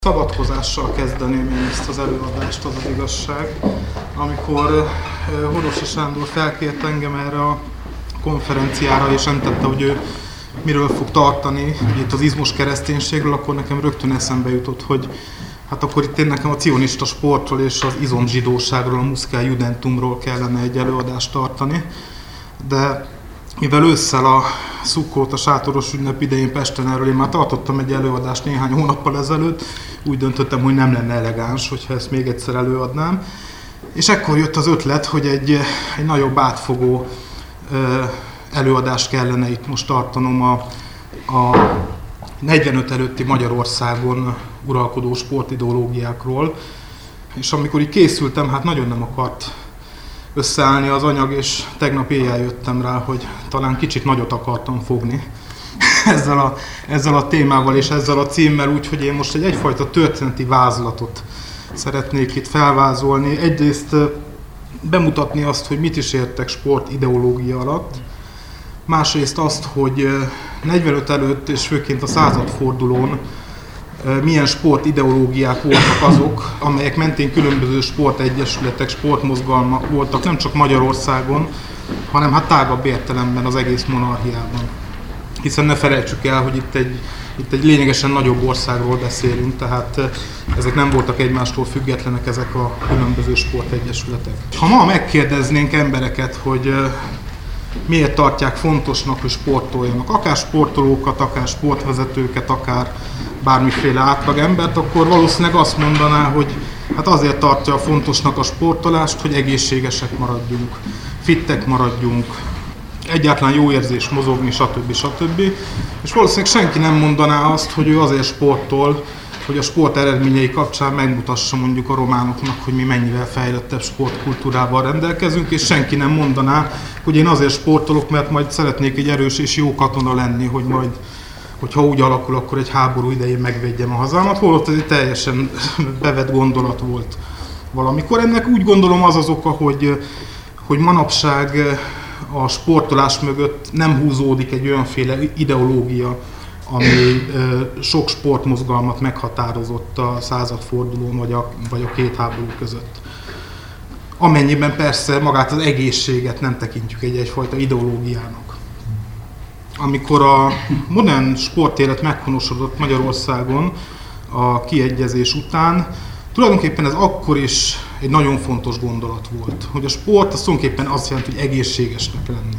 Szabadkozással kezdeném én ezt az előadást, az igazság. Amikor Horosi Sándor felkért engem erre a konferenciára, és említette, hogy ő miről fog tartani, itt az izmos kereszténységről, akkor nekem rögtön eszembe jutott, hogy hát akkor itt én nekem a cionista sportról és az izomzsidóságról, a Muskel Judentumról kellene egy előadást tartani. De mivel ősszel a Szukkót, a sátoros ünnep idején Pesten erről én már tartottam egy előadást néhány hónappal ezelőtt, úgy döntöttem, hogy nem lenne elegáns, hogyha ezt még egyszer előadnám. És ekkor jött az ötlet, hogy egy nagyobb átfogó előadást kellene itt most tartanom a 45 előtti Magyarországon uralkodó sportideológiákról. És amikor így készültem, hát nagyon nem akart összeállni az anyag, és tegnap éjjel jöttem rá, hogy talán kicsit nagyot akartam fogni ezzel a témával és ezzel a címmel, úgyhogy én most egyfajta történeti vázlatot szeretnék itt felvázolni. Egyrészt bemutatni azt, hogy mit is értek sportideológia alatt, másrészt azt, hogy 45 előtt és főként a századfordulón milyen sportideológiák voltak azok, amelyek mentén különböző sportegyesületek, sportmozgalmak voltak, nem csak Magyarországon, hanem hát tágabb értelemben az egész monarchiában. Hiszen ne felejtsük el, hogy itt egy lényegesen nagyobb országról beszélünk, tehát ezek nem voltak egymástól függetlenek, ezek a különböző sportegyesületek. Ha ma megkérdeznénk embereket, hogy miért tartják fontosnak, hogy sportoljanak, akár sportolókat, akár sportvezetőket, akár bármiféle átlagembert, akkor valószínűleg azt mondaná, hogy hát azért tartja fontosnak a sportolást, hogy egészségesek maradjunk, fittek maradjunk, egyáltalán jó érzés mozogni, stb. És valószínűleg senki nem mondaná azt, hogy ő azért sportol, hogy a sport eredményei kapcsán megmutassa mondjuk a románoknak, hogy mi mennyivel fejlettebb sportkultúrával rendelkezünk, és senki nem mondaná, hogy én azért sportolok, mert majd szeretnék egy erős és jó katona lenni, hogy majd, hogyha úgy alakul, akkor egy háború idején megvédjem a hazámat, holott ez egy teljesen bevett gondolat volt valamikor. Ennek úgy gondolom az oka, hogy manapság a sportolás mögött nem húzódik egy olyanféle ideológia, ami sok sportmozgalmat meghatározott a századfordulón vagy a két háború között. Amennyiben persze magát az egészséget nem tekintjük egyfajta ideológiának. Amikor a modern sportélet meghonosodott Magyarországon a kiegyezés után, tulajdonképpen ez akkor is egy nagyon fontos gondolat volt, hogy a sport az tulajdonképpen azt jelenti, hogy egészségesnek lenni.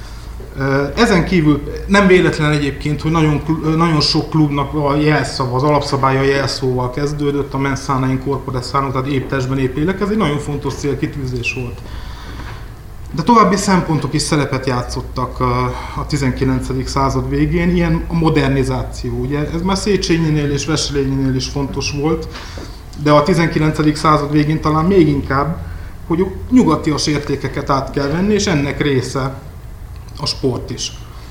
Ezen kívül nem véletlen egyébként, hogy nagyon sok klubnak a jelszava, az alapszabálya jelszóval kezdődött, a mens sana in corpore sano, tehát épp testben épp lélek, ez egy nagyon fontos célkitűzés volt. De további szempontok is szerepet játszottak a 19. század végén, ilyen a modernizáció. Ugye? Ez már Széchenyinél és Wesselényinél is fontos volt, de a 19. század végén talán még inkább, hogy nyugatias értékeket át kell venni, és ennek része a sport is.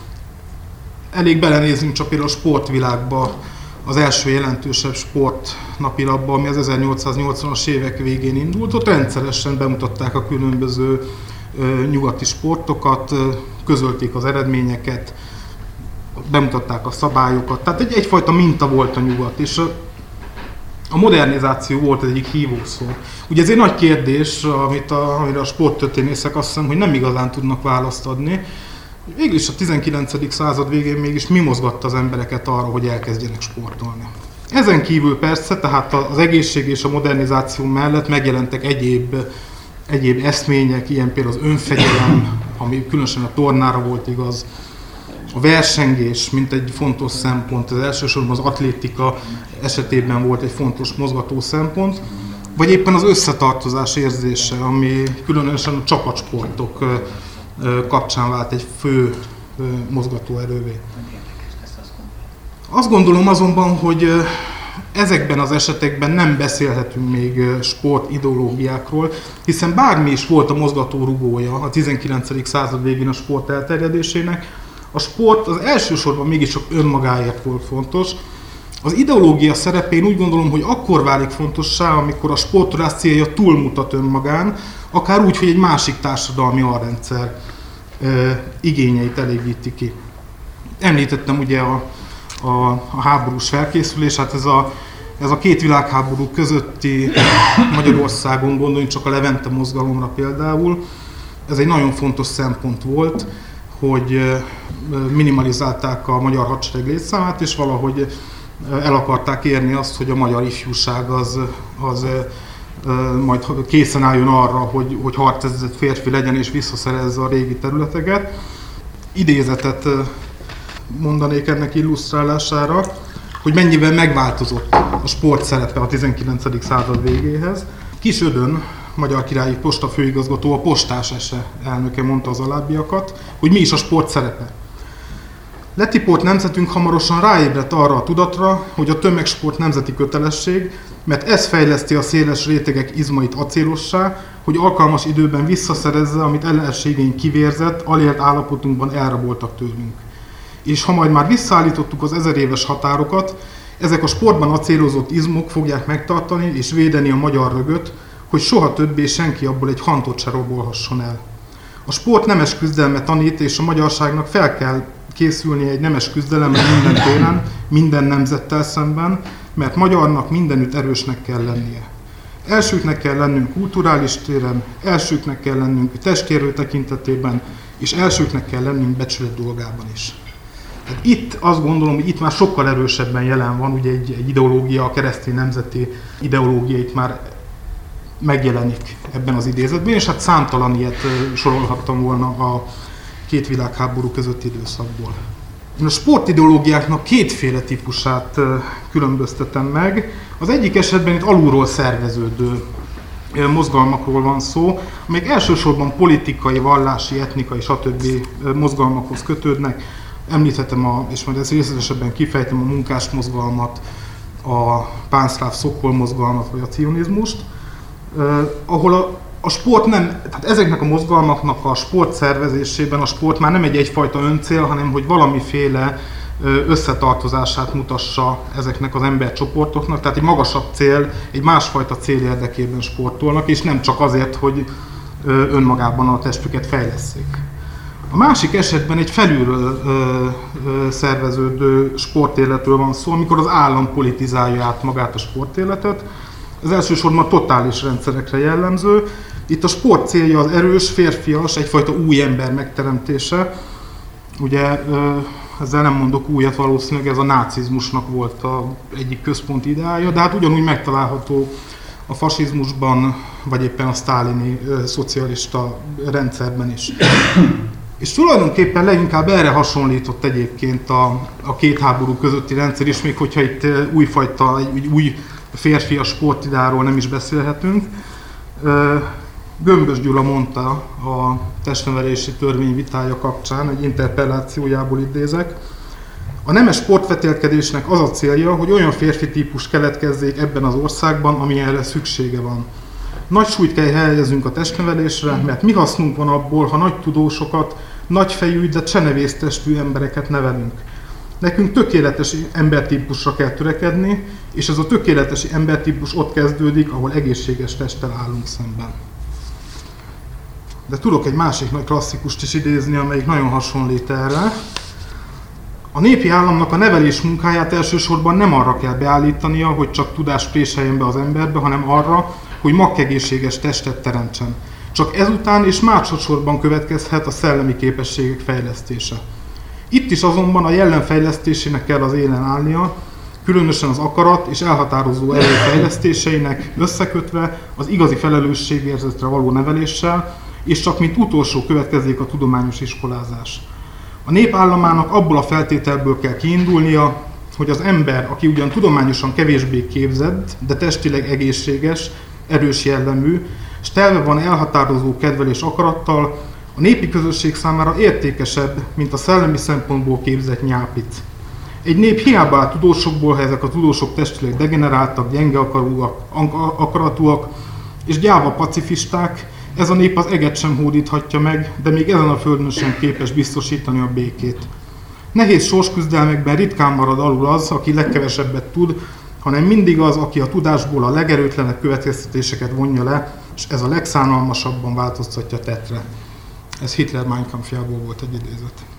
Elég belenézünk csak például a sportvilágba, az első jelentősebb sportnapilapba, ami az 1880-as évek végén indult, ott rendszeresen bemutatták a különböző nyugati sportokat, közölték az eredményeket, bemutatták a szabályokat, tehát egyfajta minta volt a nyugat, és a modernizáció volt az egyik hívószó. Ugye ez egy nagy kérdés, amire a sporttörténészek azt hiszem, hogy nem igazán tudnak választ adni. Végülis a 19. század végén mégis mi mozgatta az embereket arra, hogy elkezdjenek sportolni. Ezen kívül persze, tehát az egészség és a modernizáció mellett megjelentek egyéb eszmények, ilyen például az önfegyelem, ami különösen a tornára volt igaz, a versengés, mint egy fontos szempont, az elsősorban az atlétika esetében volt egy fontos mozgató szempont, vagy éppen az összetartozás érzése, ami különösen a csapatsportok kapcsán vált egy fő mozgatóerővé. Azt gondolom azonban, hogy ezekben az esetekben nem beszélhetünk még sportideológiákról, hiszen bármi is volt a mozgatórugója a 19. század végén a sport elterjedésének, a sport az elsősorban mégiscsak önmagáért volt fontos. Az ideológia szerepén úgy gondolom, hogy akkor válik fontossá, amikor a sportolás célja túlmutat önmagán, akár úgy, hogy egy másik társadalmi alrendszer igényeit elégíti ki. Említettem ugye a háborús felkészülés, hát ez a Ez a két világháború közötti Magyarországon, gondoljunk csak a Levente mozgalomra például, ez egy nagyon fontos szempont volt, hogy minimalizálták a magyar hadsereg létszámát, és valahogy el akarták érni azt, hogy a magyar ifjúság az majd készen álljon arra, hogy harcezett férfi legyen és visszaszerezze a régi területeket. Idézetet mondanék ennek illusztrálására, hogy mennyivel megváltozott a sport szerepe a 19. század végéhez. Kis Ödön, magyar királyi posta főigazgató, a Postás SE elnöke mondta az alábbiakat, hogy mi is a sport szerepe. Letipolt nemzetünk hamarosan ráébredt arra a tudatra, hogy a tömegsport nemzeti kötelesség, mert ez fejleszti a széles rétegek izmait acélossá, hogy alkalmas időben visszaszerezze, amit ellenségeink kivérzett, alélt állapotunkban elraboltak tőlünk. És ha majd már visszaállítottuk az 1000 éves határokat, ezek a sportban acélozott izmok fogják megtartani és védeni a magyar rögöt, hogy soha többé senki abból egy hantot se robolhasson el. A sport nemes küzdelmet tanít, és a magyarságnak fel kell készülni egy nemes küzdelemre minden téren, minden nemzettel szemben, mert magyarnak mindenütt erősnek kell lennie. Elsőknek kell lennünk kulturális téren, elsőknek kell lennünk testérő tekintetében, és elsőknek kell lennünk becsület dolgában is. Tehát itt azt gondolom, hogy itt már sokkal erősebben jelen van, ugye egy ideológia, a keresztény nemzeti ideológia itt már megjelenik ebben az idézetben, és hát számtalan ilyet sorolhattam volna a két világháború közötti időszakból. Én a sportideológiáknak kétféle típusát különböztetem meg. Az egyik esetben itt alulról szerveződő mozgalmakról van szó, amelyek elsősorban politikai, vallási, etnikai, stb. Mozgalmakhoz kötődnek. Említhetem, és majd ezt részletesebben kifejtem, a munkás mozgalmat, a pánszláv Szokol mozgalmat, vagy a cionizmust, ahol a sport nem, tehát ezeknek a mozgalmaknak a sport szervezésében a sport már nem egyfajta öncél, hanem hogy valamiféle összetartozását mutassa ezeknek az embercsoportoknak, tehát egy magasabb cél, egy másfajta cél érdekében sportolnak, és nem csak azért, hogy önmagában a testüket fejlesszék. A másik esetben egy felülről szerveződő sportéletről van szó, amikor az állam politizálja át magát a sportéletet. Ez elsősorban a totális rendszerekre jellemző. Itt a sport célja az erős, férfias, egyfajta új ember megteremtése. Ugye ezzel nem mondok újat, valószínűleg ez a nácizmusnak volt egyik központi ideája, de hát ugyanúgy megtalálható a fasizmusban, vagy éppen a sztálini szocialista rendszerben is. És tulajdonképpen leginkább erre hasonlított egyébként a két háború közötti rendszer is, még hogyha itt új férfias sportidáról nem is beszélhetünk. Gömbös Gyula mondta a testnevelési törvény vitája kapcsán, egy interpellációjából idézek: a nemes sportvetélkedésnek az a célja, hogy olyan férfi típus keletkezzék ebben az országban, amilyenre szüksége van. Nagy súlyt kell helyezünk a testnevelésre, mert mi hasznunk van abból, ha nagy tudósokat, nagyfejű, de csenevésztestű embereket nevelünk. Nekünk tökéletes embertípusra kell törekedni, és ez a tökéletes embertípus ott kezdődik, ahol egészséges testtel állunk szemben. De tudok egy másik nagy klasszikust is idézni, amelyik nagyon hasonlít erre. A népi államnak a nevelés munkáját elsősorban nem arra kell beállítania, hogy csak tudást préseljen be az emberbe, hanem arra, hogy makkegészséges testet teremtsen. Csak ezután és másodszorban következhet a szellemi képességek fejlesztése. Itt is azonban a jellem fejlesztésének kell az élen állnia, különösen az akarat és elhatározó erő fejlesztéseinek összekötve az igazi felelősségérzetre való neveléssel, és csak mint utolsó következik a tudományos iskolázás. A nép államának abból a feltételből kell kiindulnia, hogy az ember, aki ugyan tudományosan kevésbé képzett, de testileg egészséges, erős jellemű, és telve van elhatározó kedvel és akarattal, a népi közösség számára értékesebb, mint a szellemi szempontból képzett nyápic. Egy nép hiába áll tudósokból, ha ezek a tudósok testileg degeneráltak, gyenge akaratúak és gyáva pacifisták, ez a nép az eget sem hódíthatja meg, de még ezen a földön sem képes biztosítani a békét. Nehéz sorsküzdelmekben ritkán marad alul az, aki legkevesebbet tud, hanem mindig az, aki a tudásból a legerőtlenebb következtetéseket vonja le, és ez a legszánalmasabban változtatja tettre. Ez Hitler Mein Kampfjából volt egy idézet.